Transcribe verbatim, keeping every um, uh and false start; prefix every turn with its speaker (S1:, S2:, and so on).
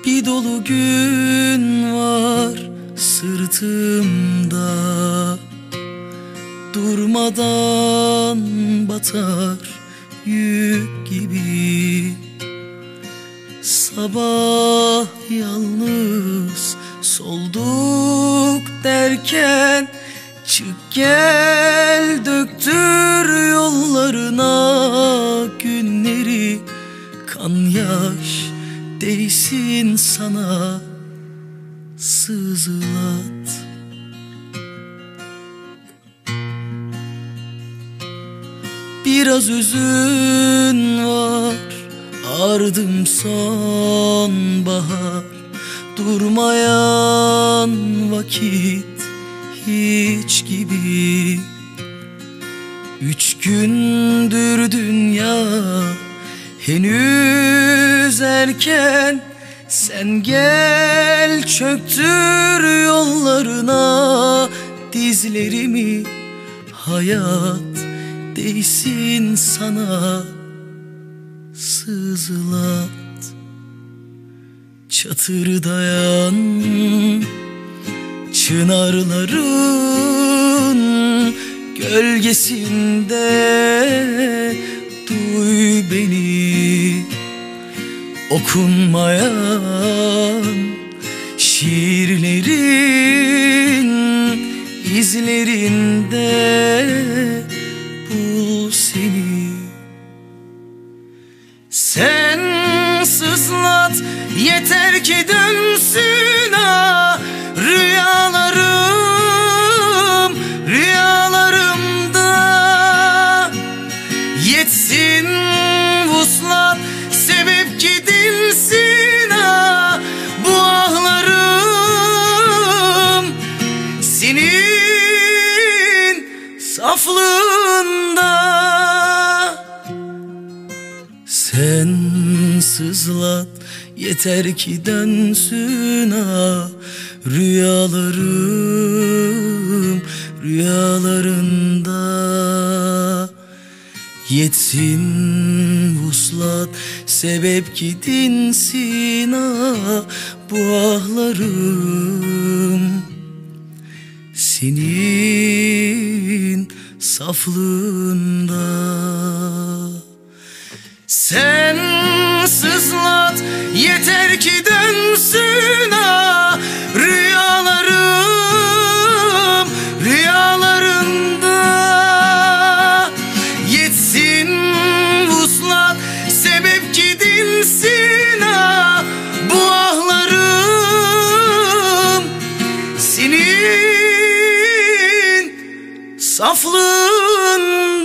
S1: Bir dolu gün var sırtımda, durmadan batar yük gibi. Sabah yalnız solduk derken, çık gel döktür yollarına günleri. Kan yaş değsin sana, sızılat. Biraz üzün var, ardım sonbahar. Durmayan vakit hiç gibi. Üç gündür dünya henüz erken, sen gel çöktür yollarına dizlerimi. Hayat değsin sana, sızılat. Çatırdayan çınarların gölgesinde duy beni. Okunmayan şiirlerin izlerinde bul seni. Sen sızlat, yeter ki dönsün ha rüyalarım, rüyalarımda. Yetsin vuslat, sebep ki dinsin ha bu ahlarım. Senin saflığında sen sızlat, yeter ki dönsün ha rüyalarım, rüyalarında. Yetsin vuslat, sebep ki dinsin ha bu ahlarım. Senin saflığında. Sen sızlat, yeter ki dönsün ha rüyalarım, rüyalarında. Yetsin vuslat, sebep ki dinsin ha bu ahlarım. Senin saflığın